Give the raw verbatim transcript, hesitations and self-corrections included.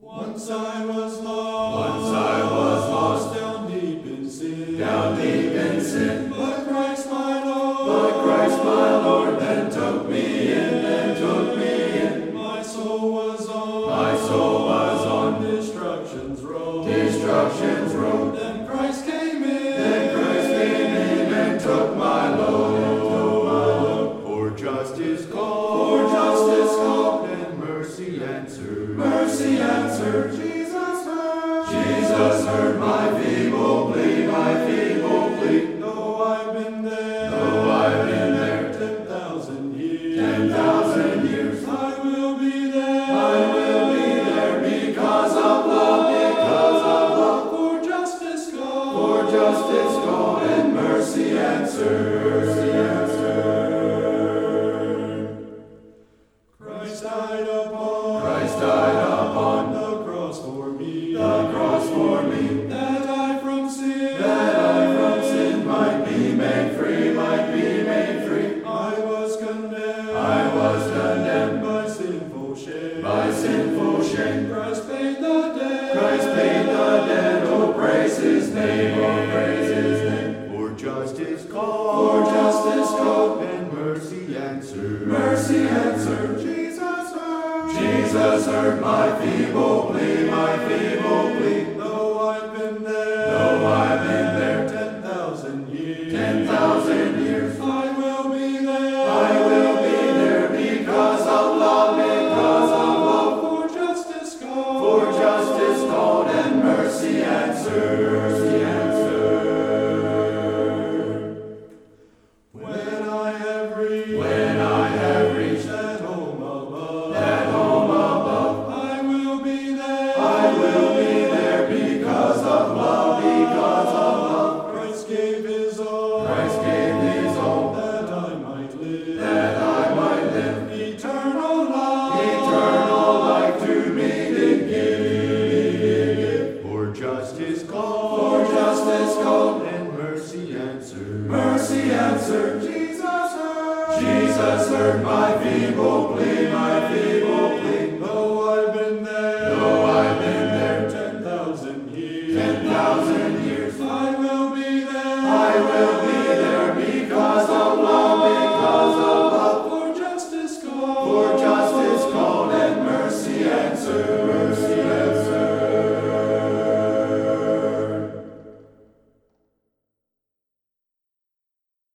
Once I was lost, Once I was lost, down deep in sin, down deep in sin. But Christ my Lord, But Christ my Lord then took me in, then took me in. my soul was on, My soul was on destruction's road, destruction's road. Then Christ came in, Then Christ came in and took my load, took my load. For justice called, For justice called, and mercy answered, mercy answered. Jesus heard, Jesus heard my feeble plea, my feeble plea. Though I've been there, Though I've been there ten thousand years, ten thousand years, I will be there, I will be there because of love, because of love. For justice called, For justice called and mercy answered, mercy answered. Christ died upon, Christ died upon the cross for me, the cross for me, that I from sin, that I from sin might be made free, might be made free. I was condemned, I was condemned by sinful shame, by sinful shame. Christ paid the debt, Christ paid the debt, oh praise His name, oh praise His name. For justice called, For justice called, and mercy answered, mercy answered. Jesus heard, Jesus heard my feeble plea, my feeble plea. Though I've been there, Though I've been there ten thousand years, ten thousand years, I will be there, I will be there because of love, because of love. For justice called, For justice called and mercy answered, mercy answered. when I have reached, When I have reached that home above, that home above, I will be there, I will be there because of love, because of love. Christ gave His all, Christ gave His all, that I might live, that I might live. eternal life, Eternal life to me did give. For justice called, For justice called, and mercy answered, mercy answered. Jesus heard, Jesus heard my feeble plea, my feeble